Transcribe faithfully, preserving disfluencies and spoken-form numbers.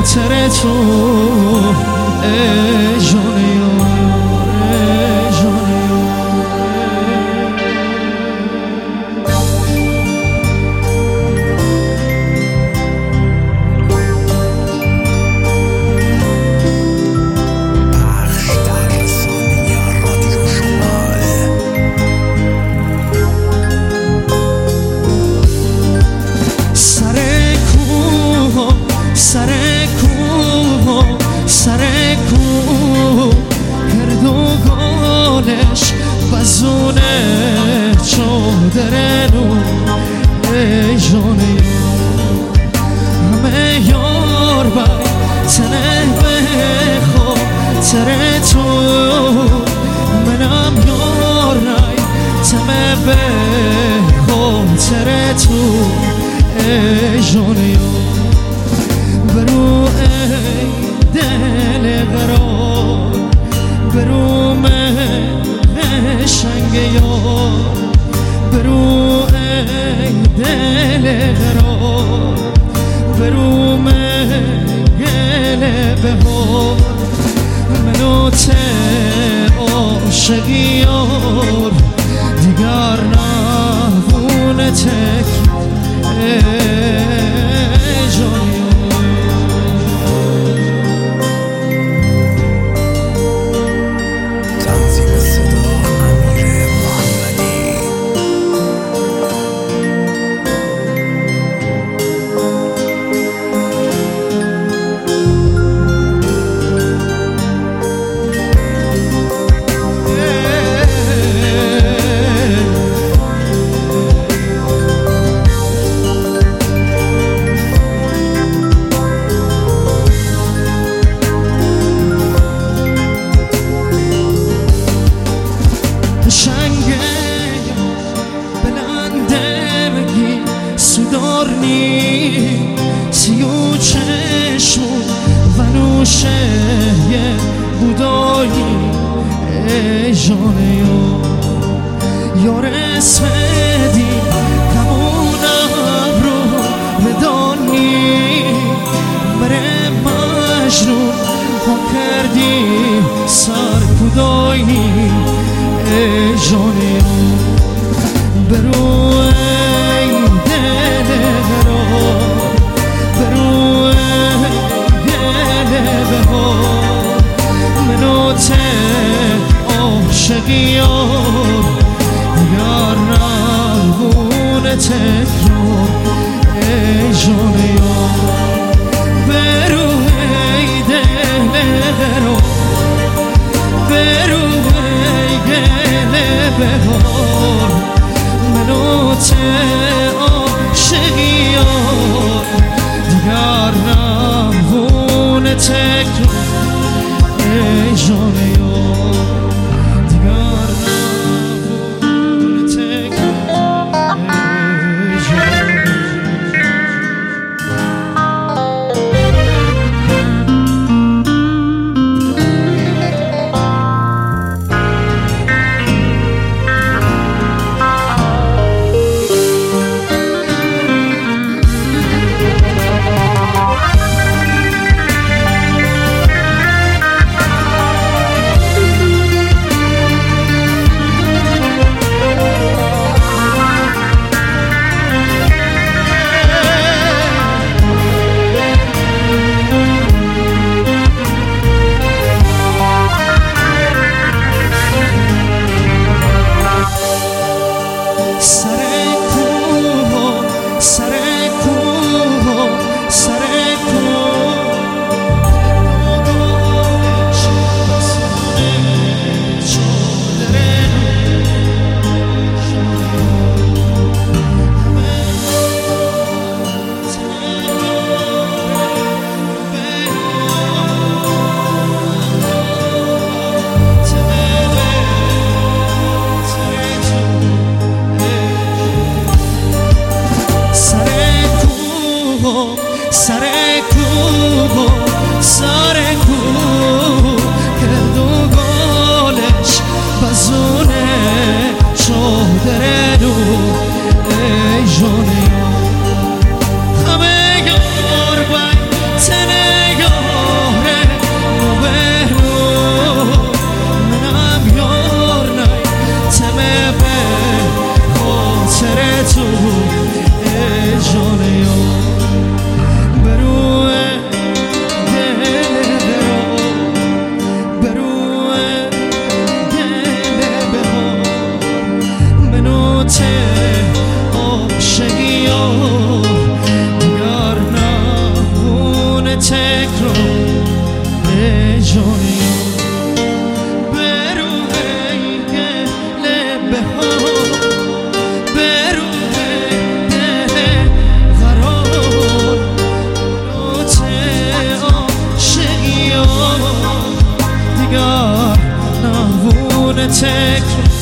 خاطر تو ای جان یار ای جان بزونه چادرنو ای جان یار همه یار بای تنه به خاطر تو منم یار رای تمه به خاطر تو ای جان یار برو ای دل قرار برو شنگ یار برو ای دل قرار برو گل بهار منو ته عاشقی یار دیگر نبونه تک ای جان سیو چشم و نوشه بودایی ای جان یار یار اسمدی کمونم رو بدانی بره مجنون ها کردی سر کدایی ای جان یار برو ای دل قرار برو گل بهار منو ته عاشقی یار دیگر نبونه تکرار ای جان یار برو ای دل قرار برو ای گل بهار منو ته عاشقی یار دیگر نبونه تکرار ای جان یار دیگر نبونه تکرار ای جان تکرار جانیم به روح گله ها به روح ده قرار نوت عاشقی ها دیگر نبونه تکرار